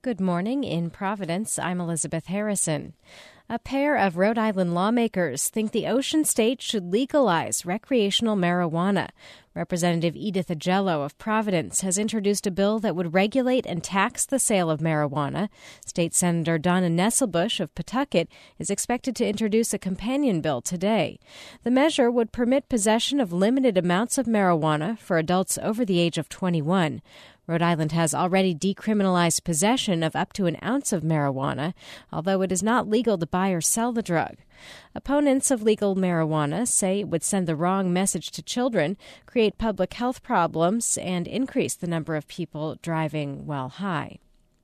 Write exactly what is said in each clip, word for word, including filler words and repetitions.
Good morning. In Providence, I'm Elizabeth Harrison. A pair of Rhode Island lawmakers think the Ocean State should legalize recreational marijuana. Representative Edith Agello of Providence has introduced a bill that would regulate and tax the sale of marijuana. State Senator Donna Nesselbush of Pawtucket is expected to introduce a companion bill today. The measure would permit possession of limited amounts of marijuana for adults over the age of twenty-one. Rhode Island has already decriminalized possession of up to an ounce of marijuana, although it is not legal to buy or sell the drug. Opponents of legal marijuana say it would send the wrong message to children, create public health problems, and increase the number of people driving while high.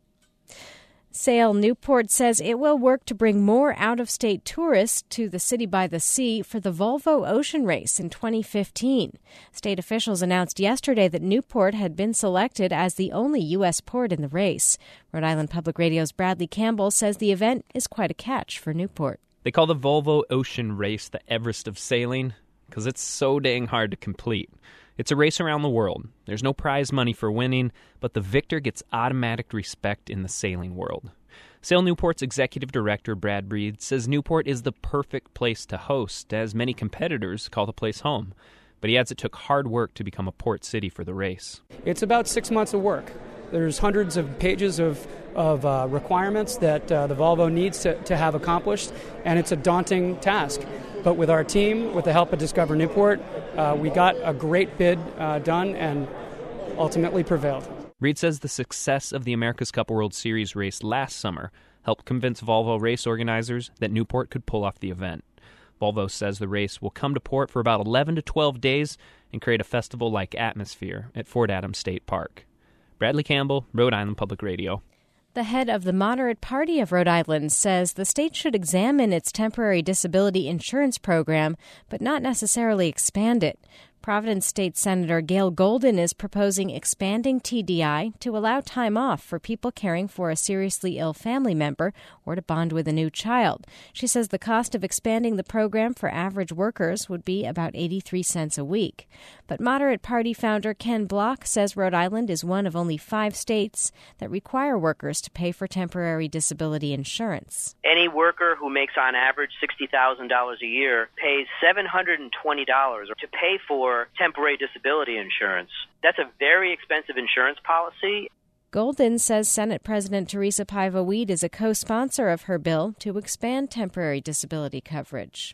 Sail Newport says it will work to bring more out-of-state tourists to the city by the sea for the Volvo Ocean Race in twenty fifteen. State officials announced yesterday that Newport had been selected as the only U S port in the race. Rhode Island Public Radio's Bradley Campbell says the event is quite a catch for Newport. They call the Volvo Ocean Race the Everest of sailing because it's so dang hard to complete. It's a race around the world. There's no prize money for winning, but the victor gets automatic respect in the sailing world. Sail Newport's executive director, Brad Breed, says Newport is the perfect place to host, as many competitors call the place home. But he adds it took hard work to become a port city for the race. It's about six months of work. There's hundreds of pages of, of uh, requirements that uh, the Volvo needs to, to have accomplished, and it's a daunting task. But with our team, with the help of Discover Newport, uh, we got a great bid uh, done and ultimately prevailed. Reed says the success of the America's Cup World Series race last summer helped convince Volvo race organizers that Newport could pull off the event. Volvo says the race will come to port for about eleven to twelve days and create a festival-like atmosphere at Fort Adams State Park. Bradley Campbell, Rhode Island Public Radio. The head of the Moderate Party of Rhode Island says the state should examine its temporary disability insurance program, but not necessarily expand it. Providence State Senator Gail Golden is proposing expanding T D I to allow time off for people caring for a seriously ill family member or to bond with a new child. She says the cost of expanding the program for average workers would be about eighty-three cents a week. But Moderate Party founder Ken Block says Rhode Island is one of only five states that require workers to pay for temporary disability insurance. Any worker who makes on average sixty thousand dollars a year pays seven hundred twenty dollars to pay for temporary disability insurance. That's a very expensive insurance policy. Golden says Senate President Teresa Paiva-Weed is a co-sponsor of her bill to expand temporary disability coverage.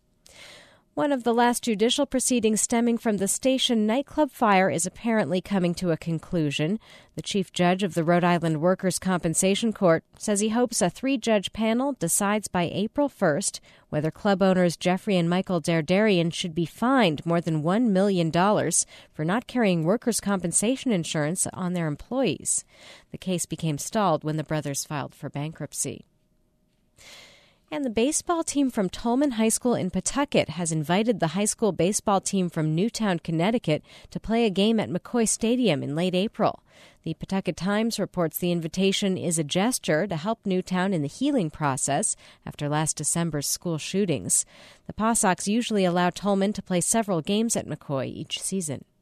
One of the last judicial proceedings stemming from the station nightclub fire is apparently coming to a conclusion. The chief judge of the Rhode Island Workers' Compensation Court says he hopes a three-judge panel decides by April first whether club owners Jeffrey and Michael Derderian should be fined more than one million dollars for not carrying workers' compensation insurance on their employees. The case became stalled when the brothers filed for bankruptcy. And the baseball team from Tolman High School in Pawtucket has invited the high school baseball team from Newtown, Connecticut, to play a game at McCoy Stadium in late April. The Pawtucket Times reports the invitation is a gesture to help Newtown in the healing process after last December's school shootings. The Pawsox usually allow Tolman to play several games at McCoy each season.